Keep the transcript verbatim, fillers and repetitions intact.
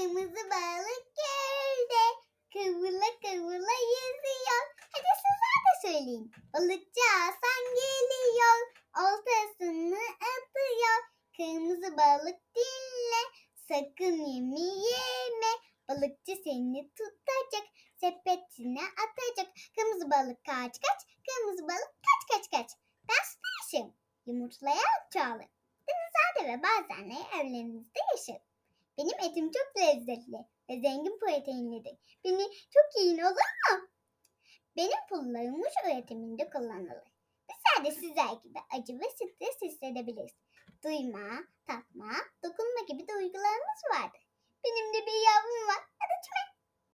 Kırmızı balık gölde kıvrıla kıvrıla yüzüyor. Hadi sizler de söyleyin. Balıkçı Hasan geliyor. Oltasını atıyor. Kırmızı balık dinle. Sakın yemi yeme. Balıkçı seni tutacak. Sepetine atacak. Kırmızı balık kaç kaç. Kırmızı balık kaç kaç kaç. Ben su yumurtlayan çoğalır. Denizlerde ve bazen de evlerinizde yaşar. Benim etim çok lezzetli ve zengin proteinlidir. Beni çok yiyin olur mu? Benim pullarım muş üretiminde kullanılır. Bizler de sizler gibi acı ve stres hissedebiliriz. Duyma, tatma, dokunma gibi duygularımız vardır. Benim de bir yavrum var. Adı Çimen.